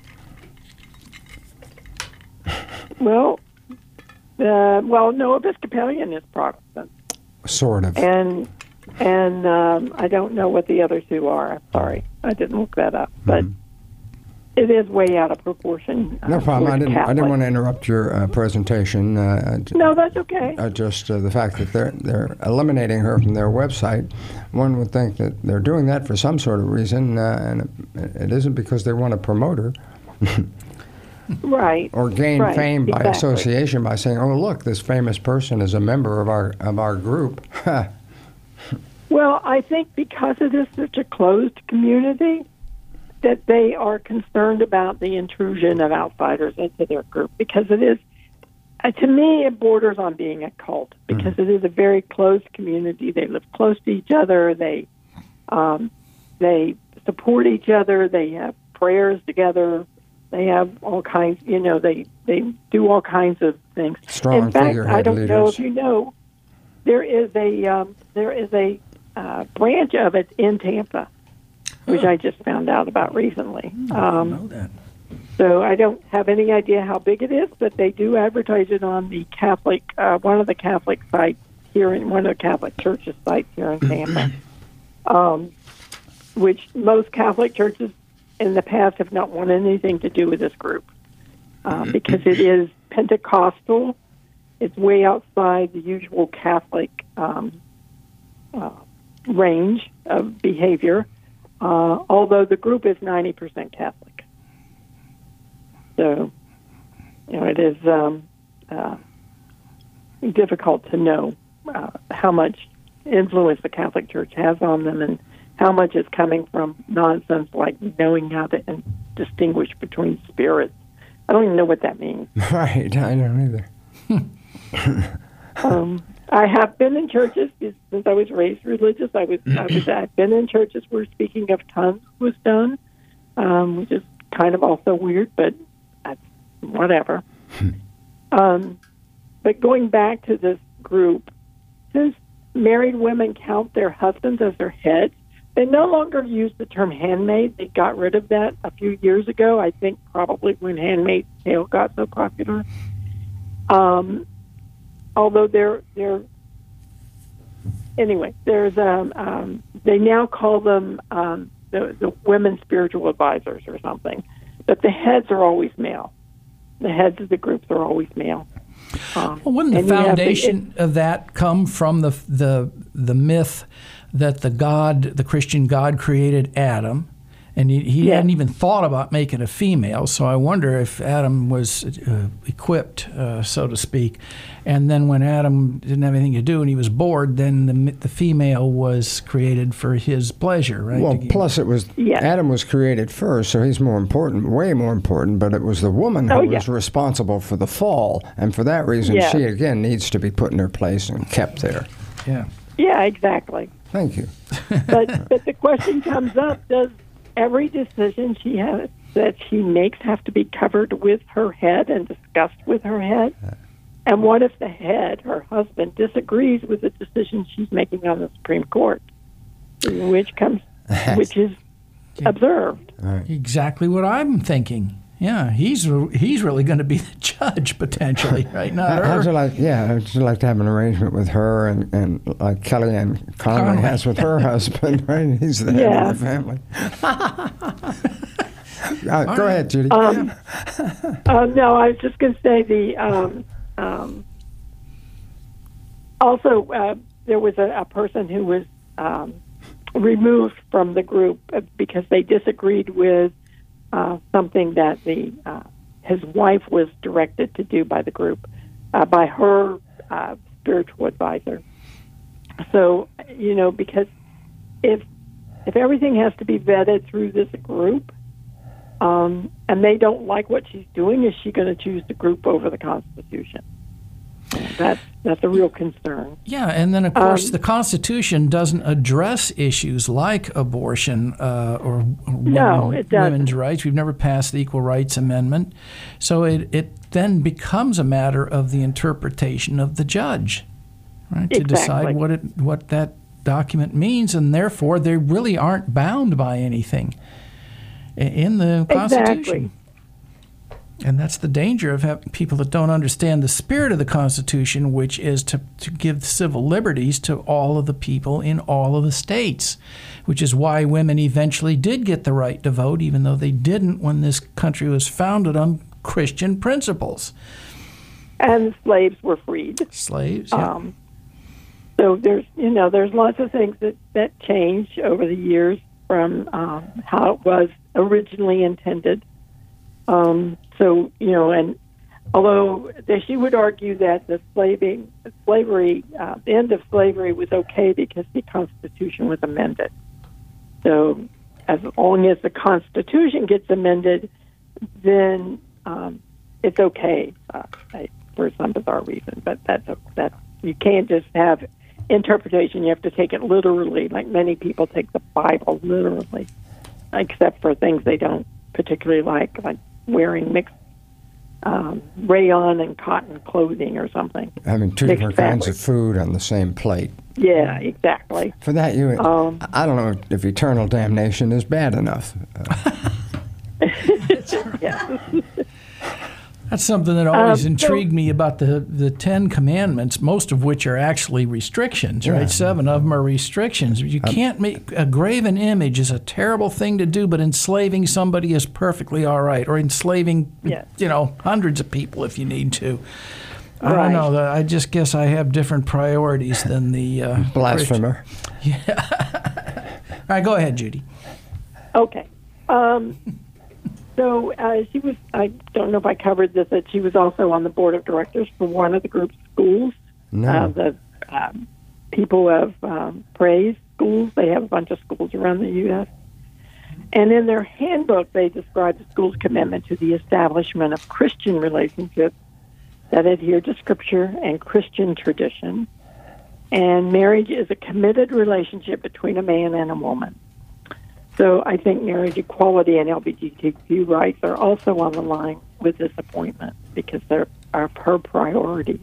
Well, uh, well, no, Episcopalian is Protestant. Sort of. And and um, I don't know what the other two are. I'm sorry, I didn't look that up. But mm-hmm. it is way out of proportion. Uh, No problem. I towards didn't. I didn't Catholics. want to interrupt your uh, presentation. Uh, No, that's okay. Uh, just uh, the fact that they're they're eliminating her from their website. One would think that they're doing that for some sort of reason, uh, and it, it isn't because they want to promote her. Right. Or gain right, fame by exactly. association by saying, "Oh, look, this famous person is a member of our of our group." Well, I think because it is such a closed community, that they are concerned about the intrusion of outsiders into their group, because it is, uh, to me, it borders on being a cult, because mm-hmm. it is a very closed community. They live close to each other. They um, they support each other. They have prayers together. They have all kinds, you know, they, they do all kinds of things. Strong In fact, figurehead I don't leaders. know if you know, there is a um, there is a uh, branch of it in Tampa, which I just found out about recently. I Um, know that. so I don't have any idea how big it is, but they do advertise it on the Catholic, uh, one of the Catholic sites here in one of the Catholic churches sites here in Tampa, um, which most Catholic churches in the past have not wanted anything to do with this group um, because it is Pentecostal. It's way outside the usual Catholic um, uh, range of behavior. Uh, although the group is ninety percent Catholic. So, you know, it is um, uh, difficult to know uh, how much influence the Catholic Church has on them and how much is coming from nonsense like knowing how to in- distinguish between spirits. I don't even know what that means. Right, I don't either. um, I have been in churches since I was raised religious. I was, I was, I've been in churches where speaking of tongues was done, um, which is kind of also weird, but that's whatever. um, but going back to this group, since married women count their husbands as their heads, they no longer use the term handmaid. They got rid of that a few years ago, I think probably when Handmaid's Tale got so popular. Um, although they're they're anyway, there's um, um they now call them um, the the women spiritual advisors or something, but the heads are always male. The heads of the groups are always male. Um, Well, wouldn't the and you have foundation of that come from the the the myth that the God, the Christian God, created Adam, and he, he Yeah. hadn't even thought about making a female? So I wonder if Adam was uh, equipped, uh, so to speak, and then when Adam didn't have anything to do and he was bored, then the the female was created for his pleasure, right? Well, To- plus it was Yeah. Adam was created first, so he's more important, way more important. But it was the woman who Oh, yeah. was responsible for the fall, and for that reason, Yeah. she again needs to be put in her place and kept there. yeah. Yeah, exactly. Thank you. But but the question comes up: does every decision she has that she makes have to be covered with her head and discussed with her head? And what if the head, her husband, disagrees with the decision she's making on the Supreme Court, which comes, which is observed? Exactly what I'm thinking. Yeah, he's he's really going to be the judge potentially, right? Not I- How'd you her. like? Yeah, I'd just like to have an arrangement with her and, and like Kellyanne Conway Conway. has with her husband. Right? He's the head Yeah. of the family. uh, go ahead, Judy. Um, uh, no, I was just going to say the um, um, also uh, there was a, a person who was um, removed from the group because they disagreed with uh, something that the uh, his wife was directed to do by the group uh, by her uh, spiritual advisor. So you know, because if if everything has to be vetted through this group. Um, and they don't like what she's doing, is she going to choose the group over the Constitution? That's that's a real concern. Yeah, and then of course Um, the Constitution doesn't address issues like abortion uh, or No, women- it doesn't. women's rights. We've never passed the Equal Rights Amendment, so it, it then becomes a matter of the interpretation of the judge, right? To Exactly. decide what it what that document means, and therefore they really aren't bound by anything i- in the Constitution. And that's the danger of having people that don't understand the spirit of the Constitution, which is to, to give civil liberties to all of the people in all of the states, which is why women eventually did get the right to vote, even though they didn't when this country was founded on Christian principles. And slaves were freed. Slaves, yeah. Um, so there's, you know, there's lots of things that, that change over the years from um, how it was originally intended. Um, so, you know, and although she would argue that the slaving, slavery, uh, the end of slavery was okay because the Constitution was amended. So as long as the Constitution gets amended, then um, it's okay uh, for some bizarre reason. But that's, that's, you can't just have interpretation. You have to take it literally, like many people take the Bible literally, except for things they don't particularly like, like wearing mixed um, rayon and cotton clothing or something. Having two mixed different fabric. kinds of food on the same plate. Yeah, exactly. For that, you, Um, I don't know if eternal damnation is bad enough. Uh, Yeah. That's something that always Um, so- intrigued me about the, the Ten Commandments, most of which are actually restrictions, right? Yeah. Seven of them are restrictions. You can't make a graven image is a terrible thing to do, but enslaving somebody is perfectly all right, or enslaving, Yes. you know, hundreds of people if you need to. I Right. don't know. the- I just guess I have different priorities than the uh, blasphemer. All right, go ahead, Judy. Okay. Um, so uh, she was, I don't know if I covered this, that she was also on the board of directors for one of the group's schools, No. uh, the um, People of um, Praise schools. They have a bunch of schools around the U S And in their handbook, they describe the school's commitment to the establishment of Christian relationships that adhere to Scripture and Christian tradition. And marriage is a committed relationship between a man and a woman. So I think marriage equality and L G B T Q rights are also on the line with this appointment because they're are her priorities.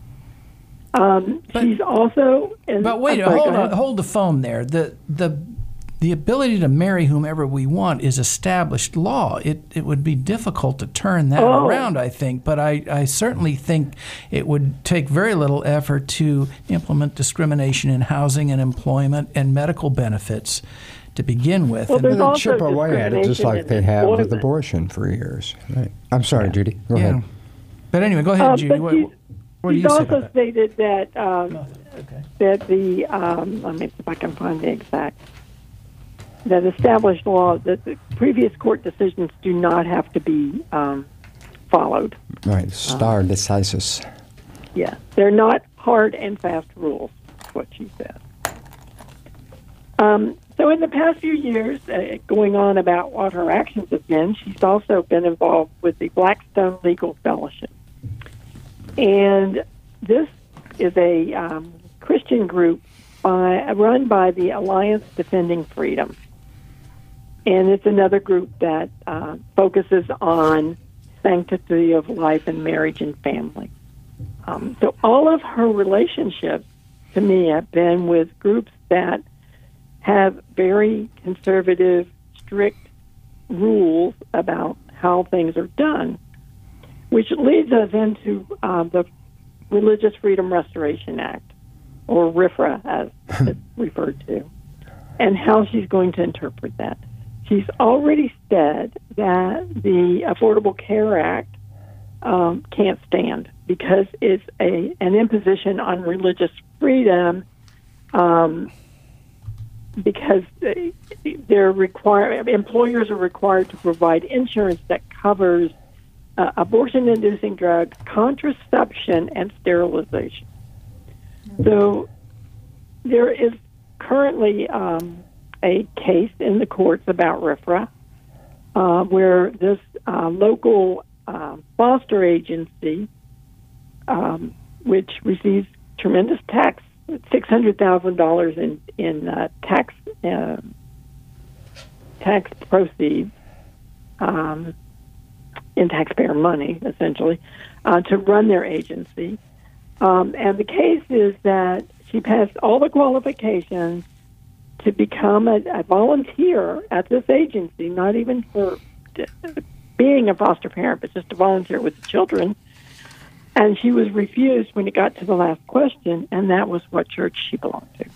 Um, But- she's also... In, But wait, I'm sorry, hold go on, ahead. hold the phone there. The the the ability to marry whomever we want is established law. It it would be difficult to turn that Oh. around, I think. But I, I certainly think it would take very little effort to implement discrimination in housing and employment and medical benefits to begin with. Well, And- there's They also chip away at it just like discrimination they in have with employment. abortion for years. Right. I'm sorry, Judy. Go yeah. ahead. But anyway, go ahead, Um, Judy. but What, she's, what do she's you say also about that? stated that um, Okay. that the um, let me see if I can find the exact that established law that the previous court decisions do not have to be um, followed. Right. Star decisis. Yeah, they're not hard and fast rules. Is what she said. Um, so in the past few years, uh, going on about what her actions have been, she's also been involved with the Blackstone Legal Fellowship. And this is a um, Christian group by, run by the Alliance Defending Freedom. And it's another group that uh, focuses on sanctity of life and marriage and family. Um, so all of her relationships, to me, have been with groups that have very conservative, strict rules about how things are done, which leads us into uh, the Religious Freedom Restoration Act, or RFRA, as it's referred to, and how she's going to interpret that. She's already said that the Affordable Care Act um, can't stand because it's a an imposition on religious freedom. Um, because they- they're required, employers are required to provide insurance that covers uh, abortion-inducing drugs, contraception, and sterilization. So there is currently um, a case in the courts about RFRA uh, where this uh, local uh, foster agency, um, which receives tremendous tax, six hundred thousand dollars in in uh, tax uh, tax proceeds, um, in taxpayer money, essentially, uh, to run their agency. Um, and the case is that she passed all the qualifications to become a, a volunteer at this agency, not even for being a foster parent, but just to volunteer with the children. And she was refused when it got to the last question, and that was what church she belonged to.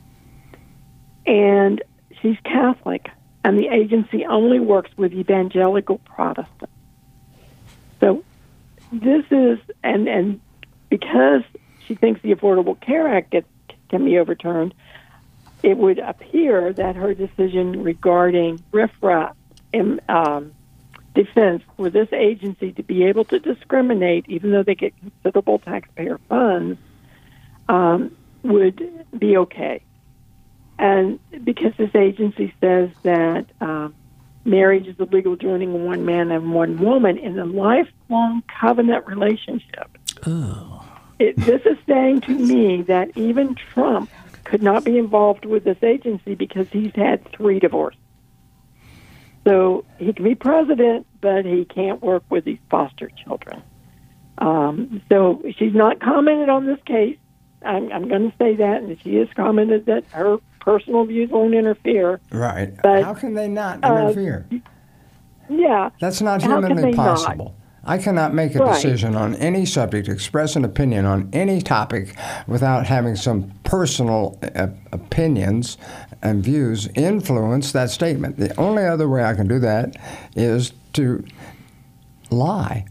And she's Catholic, and the agency only works with evangelical Protestants. So this is, and, and because she thinks the Affordable Care Act gets, can be overturned, it would appear that her decision regarding R F R A um, defense for this agency to be able to discriminate, even though they get considerable taxpayer funds, um, would be okay. And because this agency says that um, marriage is the legal joining of one man and one woman in a lifelong covenant relationship, oh. it, this is saying to me that even Trump could not be involved with this agency because he's had three divorces. So he can be president, but he can't work with these foster children. Um, so she's not commented on this case. I'm, I'm going to say that, and she has commented that her personal views won't interfere. Right. But, how can they not uh, interfere? Yeah. That's not How can humanly they possible. not? I cannot make a Right. decision on any subject, express an opinion on any topic without having some personal uh, opinions and views influence that statement. The only other way I can do that is to lie.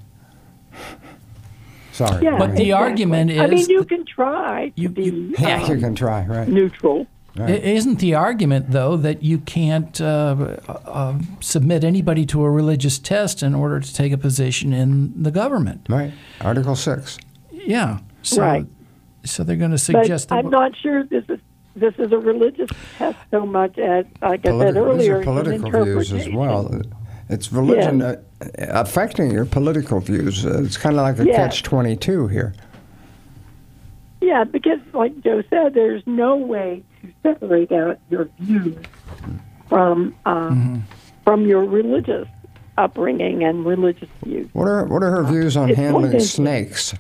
Sorry. Yeah, But the exactly. argument I mean, is you that- can try to You- be you- Yeah, um, you can try, right. neutral. I- Isn't the argument, though, that you can't uh, uh, submit anybody to a religious test in order to take a position in the government? Right. Article six. Yeah. So, Right. So they're going to But suggest that. I'm not sure this is this is a religious test so much as, like I said Political, these earlier, are it's an political views as interpretation. well. It's religion Yes. uh, affecting your political views. Uh, it's kind of like a Yes. catch twenty-two here. Yeah, because like Joe said, there's no way to separate out your views from um, Mm-hmm. from your religious upbringing and religious views. What are what are her views on It's handling wonderful. snakes?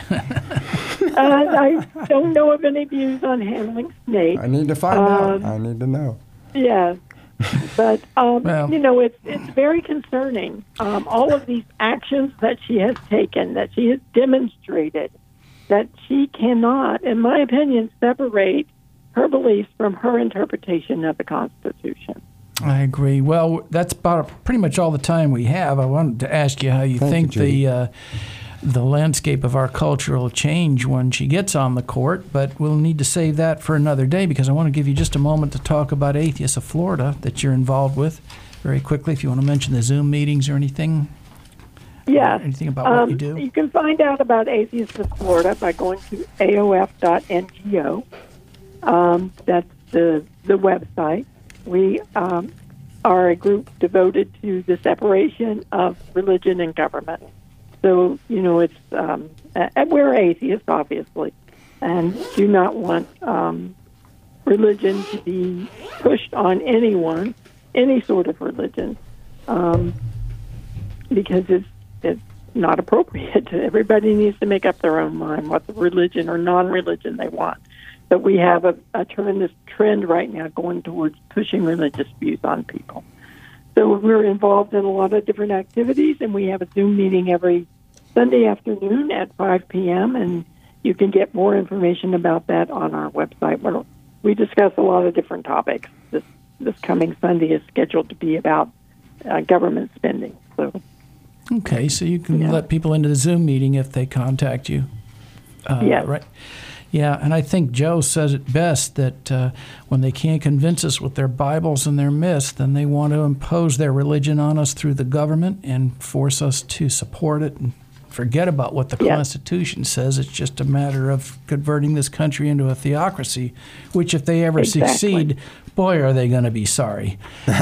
uh, I don't know of any views on handling snakes. I need to find out. Um, I need to know. Yeah, but um, Well- you know, it's it's very concerning. Um, all of these actions that she has taken, that she has demonstrated, that she cannot, in my opinion, separate her beliefs from her interpretation of the Constitution. I agree. Well, that's about pretty much all the time we have. I wanted to ask you how you Thank think you, Judy. the uh, the landscape of our culture will change when she gets on the court, but we'll need to save that for another day because I want to give you just a moment to talk about Atheists of Florida that you're involved with very quickly. If you want to mention the Zoom meetings or anything. Yes. Anything about what Um, you do? You can find out about Atheists of Florida by going to A O F dot N G O. Um, that's the the website. We um, are a group devoted to the separation of religion and government. So, you know, it's um, uh, we're atheists, obviously, and do not want um, religion to be pushed on anyone, any sort of religion, um, because it's it's not appropriate. Everybody needs to make up their own mind what the religion or non-religion they want. But we have a, a tremendous trend right now going towards pushing religious views on people. So we're involved in a lot of different activities, and we have a Zoom meeting every Sunday afternoon at five p.m., and you can get more information about that on our website. Where we discuss a lot of different topics. This this coming Sunday is scheduled to be about uh, government spending. So. Okay, so you can Yeah. let people into the Zoom meeting if they contact you. Uh, Yes. Right. Yeah, and I think Joe says it best that uh, when they can't convince us with their Bibles and their myths, then they want to impose their religion on us through the government and force us to support it and forget about what the Yes. Constitution says. It's just a matter of converting this country into a theocracy, which if they ever Exactly. succeed, boy, are they going to be sorry.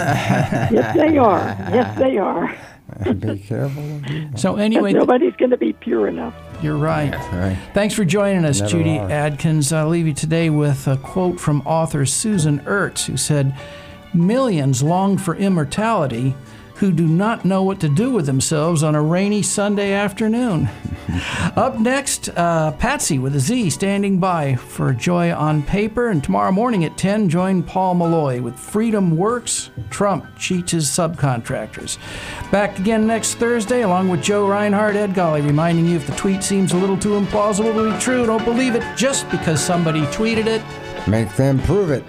Yes, they are. Yes, they are. Be careful of you. So anyway, Nobody's going to be pure enough. you're right. Right. Thanks for joining us, Never Judy are. Adkins. I'll leave you today with a quote from author Susan Ertz, who said, "Millions long for immortality who do not know what to do with themselves on a rainy Sunday afternoon. Up next, uh, Patsy with a Z standing by for Joy on Paper. And tomorrow morning at ten, join Paul Malloy with Freedom Works, Trump cheats his subcontractors. Back again next Thursday, along with Joe Reinhardt, Ed Golly, reminding you if the tweet seems a little too implausible to be true, don't believe it just because somebody tweeted it. Make them prove it.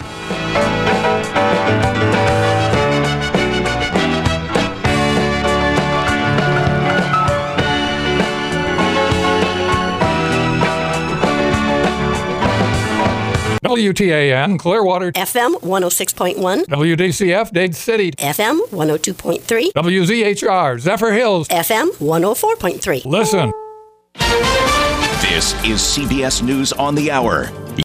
W T A N, Clearwater. F M one oh six point one. W D C F, Dade City. F M one oh two point three. W Z H R, Zephyr Hills. F M one oh four point three. Listen. This is C B S News on the Hour.